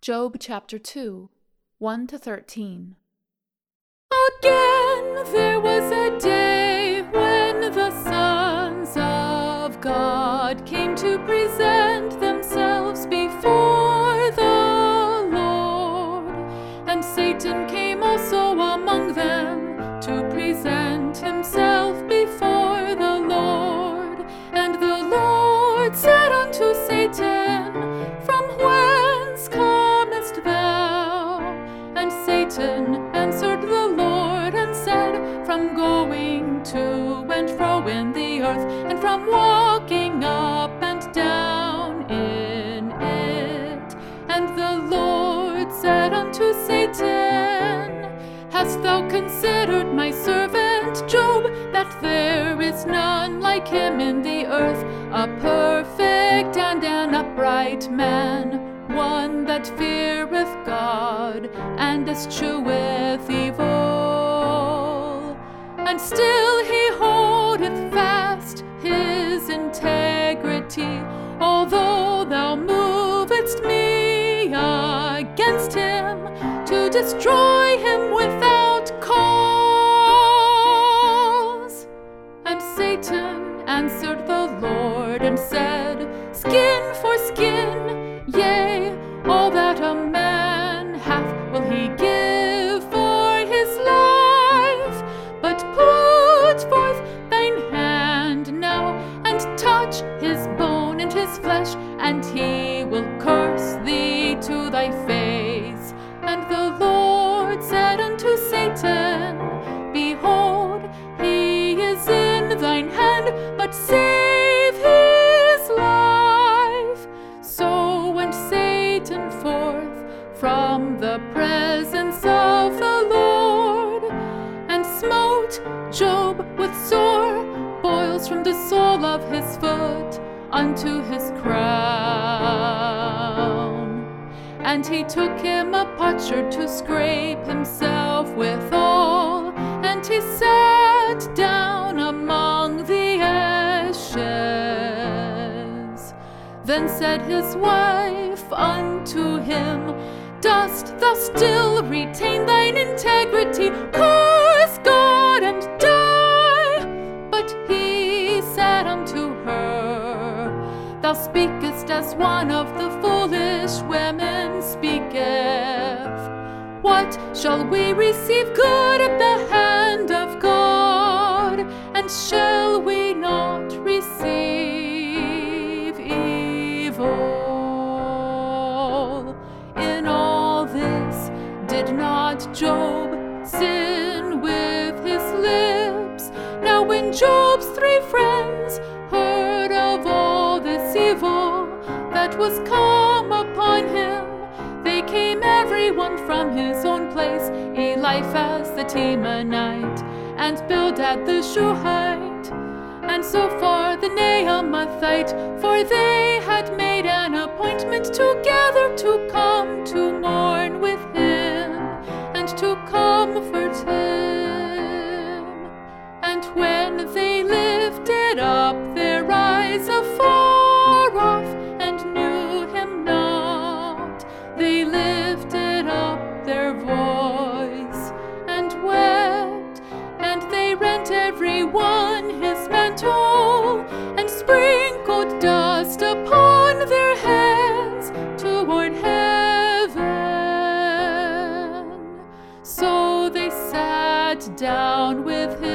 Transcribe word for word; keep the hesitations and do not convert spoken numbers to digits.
Job chapter two, one to thirteen. Again there was a day when the sons of God came to present themselves before the Lord, and Satan came also among them to present himself before the Lord. And the Lord said unto Satan, From whence comest thou? And Satan answered the Lord and said, From going to and fro in the earth, and from walking up and down in it. And the Lord said unto Satan, Hast thou considered my servant Job, that there is none like him in the earth, a perfect and an upright man, one that feareth God and escheweth evil? And still he holdeth fast his integrity, although thou movest me against him to destroy him without cause. And Satan answered the Lord and said, Skin for skin, yea, all that a man hath will he give for his life. But put forth thine hand now, and touch his bone and his flesh, and he will curse thee to thy face. And the Lord said unto Satan, Behold, he is in thine hand, but save his life. So went Satan forth from the presence of the Lord, and smote Job with sore boils from the sole of his foot unto his crown. And he took him a potsherd to scrape himself withal, and he sat down among the ashes. Then said his wife unto him, Dost thou still retain thine integrity? Curse God and die. But he said unto her, Thou speakest as one of the foolish women speaketh. What shall we receive good at the hand of God, and shall we not receive evil? In all this did not Job sin with his lips? Now when Job's three friends heard of all this evil that was come upon him, they came every one from his own place, Eliphaz the Temanite, and Bildad the Shuhite, and Zophar the Naamathite, for they had made an appointment together to come to mourn with him and to comfort him. And when they lifted up their eyes afar off and knew him not, they lifted up their voice and wept, and they rent every one his mantle, and sprinkled dust upon their heads toward heaven. So they sat down with him